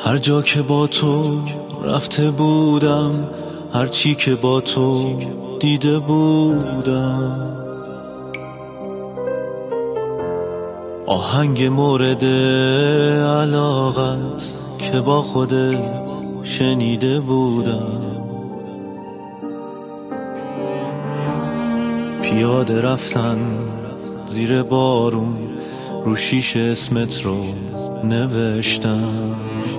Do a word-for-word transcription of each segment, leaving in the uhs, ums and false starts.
هر جا که با تو رفته بودم، هر چی که با تو دیده بودم، آهنگ مورد علاقت که با خودت شنیده بودم، پیاده رفتن زیر بارون، رو شیشه اسمت رو نوشتم،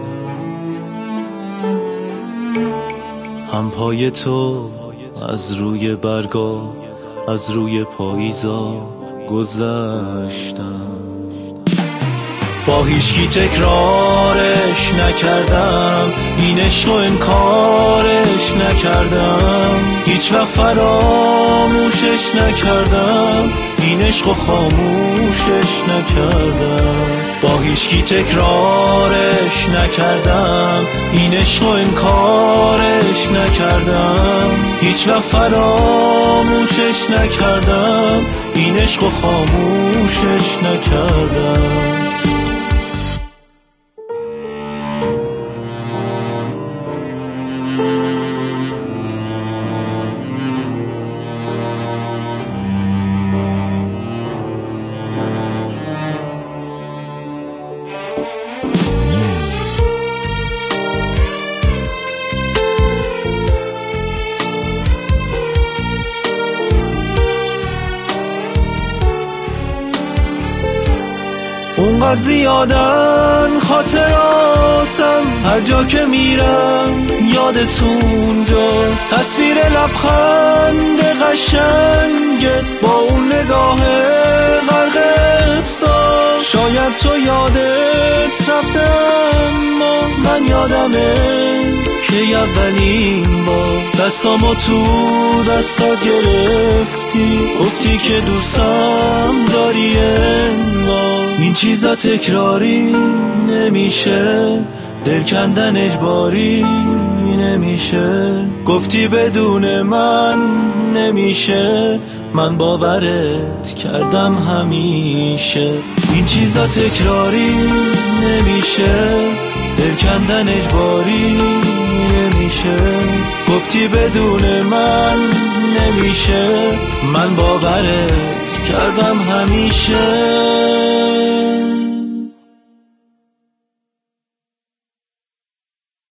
هم پای تو از روی برگا، از روی پاییزا گذشتم، با هیچکی تکرارش نکردم، این عشق رو انکارش نکردم، هیچ وقت فراموشش نکردم، این عشق رو خاموشش نکردم، با هیچکی تکرارش نکردم، این عشق رو انکارش نکردم، هیچ وقت فراموشش نکردم، این عشق رو خاموشش نکردم. اونقدر زیادن خاطراتم، هر جا که میرم یادتون جاست، تصویر لبخند قشنگت با اون نگاه غرق احساس، شاید تو یادت رفته اما من یادمه که اولین بار دستامو تو دستات گرفتی، گفتی که دوستم داری انگار، این چیزا تکراری نمیشه، دل کندن اجباری نمیشه، گفتی بدون من نمیشه، من باورت کردم همیشه، این چیزا تکراری نمیشه، دل کندن اجباری نمیشه، گفتی بدون من نمیشه، من باورت کردم همیشه.